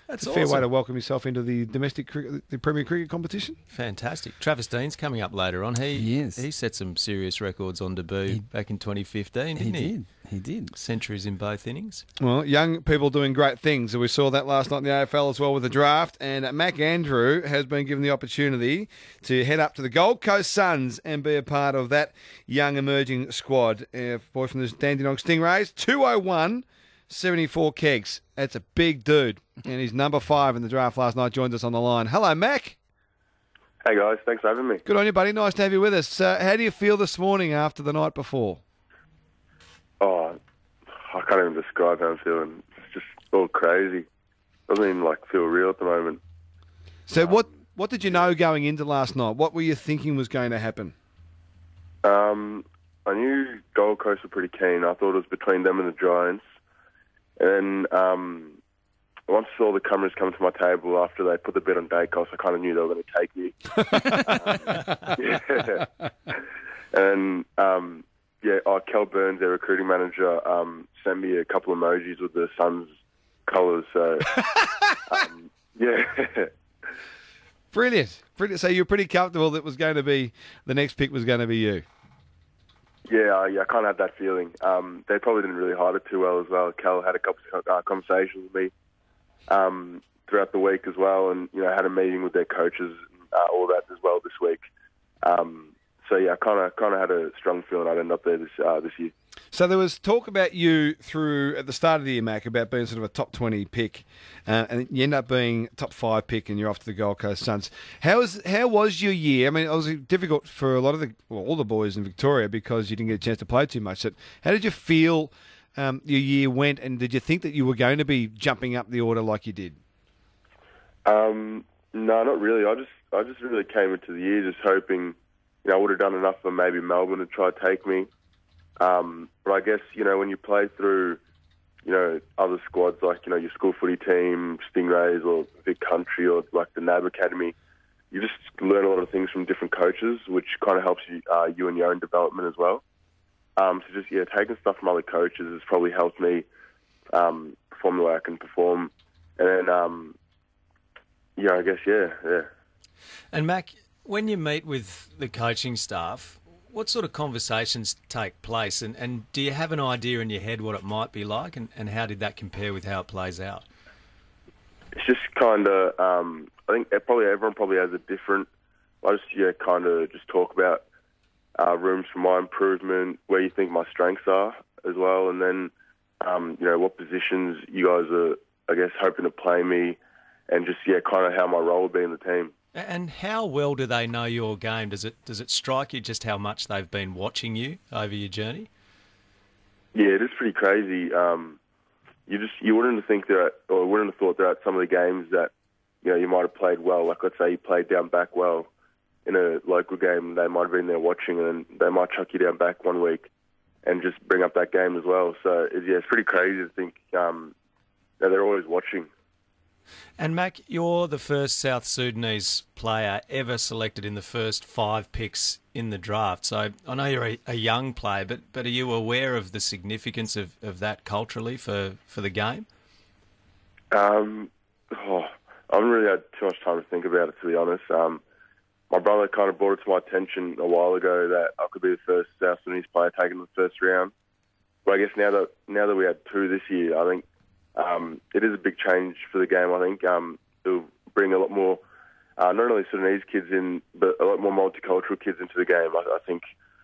That's a fair awesome. way to welcome yourself into the domestic cricket, the Premier Cricket competition. Fantastic. Travis Dean's coming up later on. He is. He set some serious records on debut back in 2015, didn't he? He did. Centuries in both innings. Well, young people doing great things. We saw that last night in the AFL as well with the draft. And Mac Andrew has been given the opportunity to head up to the Gold Coast Suns and be a part of that young emerging squad. Boy from the Dandenong Stingrays, 201, 74 kegs. That's a big dude. And he's number 5 in the draft last night. Joins us on the line. Hello, Mac. Hey guys, thanks for having me. Good on you, buddy. Nice to have you with us. How do you feel this morning after the night before? Oh, I can't even describe how I'm feeling. It's just all crazy. Doesn't even feel real at the moment. So what did you know going into last night? What were you thinking was going to happen? I knew Gold Coast were pretty keen. I thought it was between them and the Giants. And once I saw the cameras come to my table after they put the bet on Dacos, I kind of knew they were going to take me. And Kel Burns, their recruiting manager, sent me a couple of emojis with the Suns colours. So, Brilliant. So you're pretty comfortable that the next pick was going to be you? Yeah, I kind of had that feeling. They probably didn't really hide it too well as well. Cal had a couple of conversations with me throughout the week as well, and had a meeting with their coaches, all that as well this week. I kind of had a strong feeling I'd end up there this year. So there was talk about you at the start of the year, Mac, about being sort of a top 20 pick, and you end up being top 5 pick, and you're off to the Gold Coast Suns. How was your year? I mean, it was difficult for a lot of all the boys in Victoria because you didn't get a chance to play too much. So how did you feel your year went, and did you think that you were going to be jumping up the order like you did? No, not really. I just really came into the year just hoping I would have done enough for maybe Melbourne to try to take me. But I guess, when you play through, other squads like, your school footy team, Stingrays or Vic Country or like the NAB Academy, you just learn a lot of things from different coaches, which kind of helps you in your own development as well. Taking stuff from other coaches has probably helped me perform the way I can perform. And then, yeah. And Mac, when you meet with the coaching staff, what sort of conversations take place? And do you have an idea in your head what it might be like? And how did that compare with how it plays out? It's just kind of, I think everyone probably has a different, I just kind of just talk about rooms for my improvement, where you think my strengths are as well. And then, what positions you guys are, I guess, hoping to play me, and just, kind of how my role will be in the team. And how well do they know your game? Does it strike you just how much they've been watching you over your journey? Yeah, it is pretty crazy. You wouldn't have thought that at some of the games that you might have played well. Like, let's say you played down back well in a local game, they might have been there watching, and they might chuck you down back one week and just bring up that game as well. So it's pretty crazy to think they're always watching. And Mac, you're the first South Sudanese player ever selected in the first 5 picks in the draft. So I know you're a young player, but are you aware of the significance of that culturally for the game? I haven't really had too much time to think about it, to be honest. My brother kind of brought it to my attention a while ago that I could be the first South Sudanese player taken in the first round. But I guess now that we had 2 this year, I think it is a big change for the game. I think it'll bring a lot more, not only Sudanese kids in, but a lot more multicultural kids into the game. I think,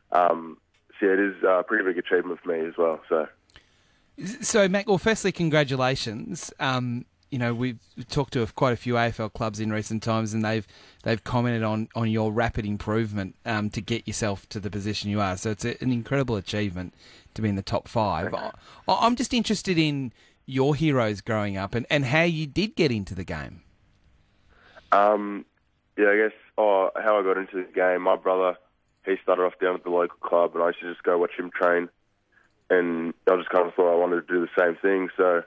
it is a pretty big achievement for me as well. So, Mac, well, firstly, congratulations. We've talked to quite a few AFL clubs in recent times, and they've commented on your rapid improvement to get yourself to the position you are. So it's an incredible achievement to be in the top 5. I'm just interested in your heroes growing up and how you did get into the game. I guess how I got into the game, my brother, he started off down at the local club, and I used to just go watch him train, and I just kind of thought I wanted to do the same thing. So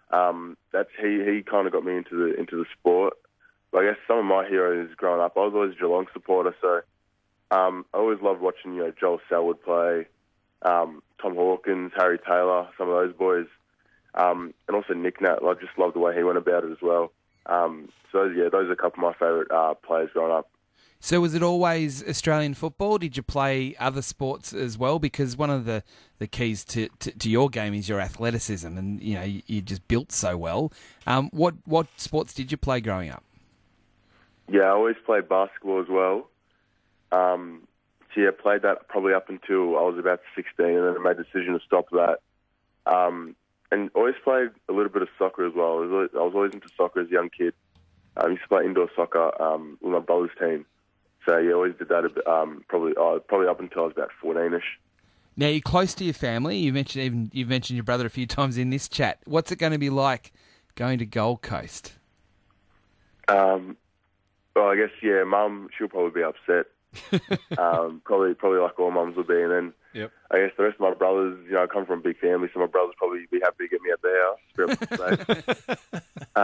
he kind of got me into the sport. But I guess some of my heroes growing up, I was always a Geelong supporter, so I always loved watching Joel Selwood play, Tom Hawkins, Harry Taylor, some of those boys. And also Nick Nat, I just loved the way he went about it as well. Those are a couple of my favourite players growing up. So was it always Australian football? Did you play other sports as well? Because one of the keys to your game is your athleticism, and you just built so well. What sports did you play growing up? Yeah, I always played basketball as well. Played that probably up until I was about 16, and then I made the decision to stop that. And always played a little bit of soccer as well. I was always into soccer as a young kid. I used to play indoor soccer with my brother's team. So I always did that a bit, probably up until I was about 14ish. Now you're close to your family. You've mentioned your brother a few times in this chat. What's it going to be like going to Gold Coast? Well, I guess Mum, she'll probably be upset. Probably like all mums will be, and then Yep. I guess the rest of my brothers, I come from a big family, so my brothers probably be happy to get me out the house.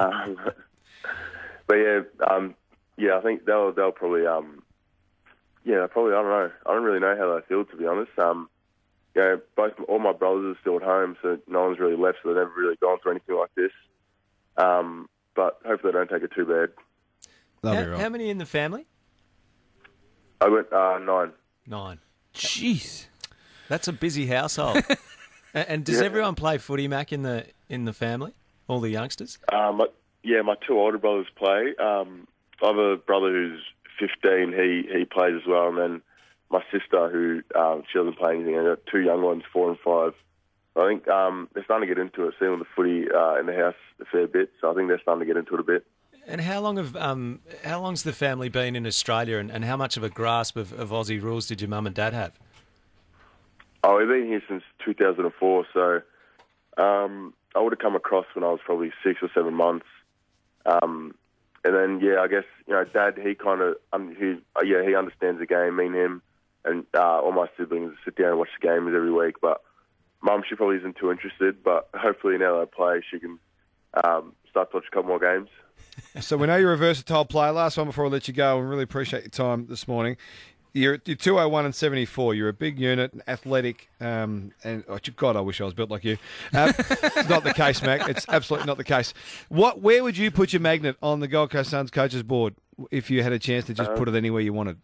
But I think they'll probably probably I don't know. I don't really know how they feel, to be honest. All my brothers are still at home, so no one's really left, so they've never really gone through anything like this. But hopefully they don't take it too bad. How many in the family? I went 9. 9. Jeez. That's a busy household. And does everyone play footy, Mac, in the family? All the youngsters? My 2 older brothers play. I have a brother who's 15. He plays as well, and then my sister, who she doesn't play anything. And I've got 2 young ones, 4 and 5. I think they're starting to get into it, seeing the footy in the house a fair bit. So I think they're starting to get into it a bit. And how long's the family been in Australia, and how much of a grasp of Aussie rules did your mum and dad have? Oh, we've been here since 2004, so I would have come across when I was probably 6 or 7 months. And then, I guess, Dad, he kind of, he understands the game, me and him, and all my siblings sit down and watch the games every week. But Mum, she probably isn't too interested, but hopefully now that I play, she can start to watch a couple more games. So we know you're a versatile player. Last one before I let you go, and really appreciate your time this morning. You're 201 and 74. You're a big unit, athletic, and God, I wish I was built like you. It's not the case, Mac. It's absolutely not the case. Where would you put your magnet on the Gold Coast Suns coaches board if you had a chance to just put it anywhere you wanted?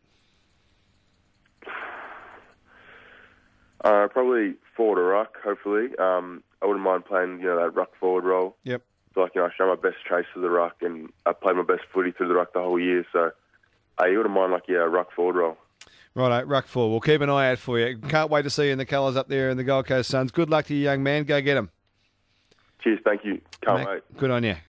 Probably forward or ruck, hopefully. I wouldn't mind playing, that ruck forward role. Yep. So, I show my best trace to the ruck, and I played my best footy through the ruck the whole year. So, you wouldn't mind, a ruck forward role. Righto, ruck forward. We'll keep an eye out for you. Can't wait to see you in the colours up there in the Gold Coast Suns. Good luck to you, young man. Go get them. Cheers, thank you. Can't wait. Good on you.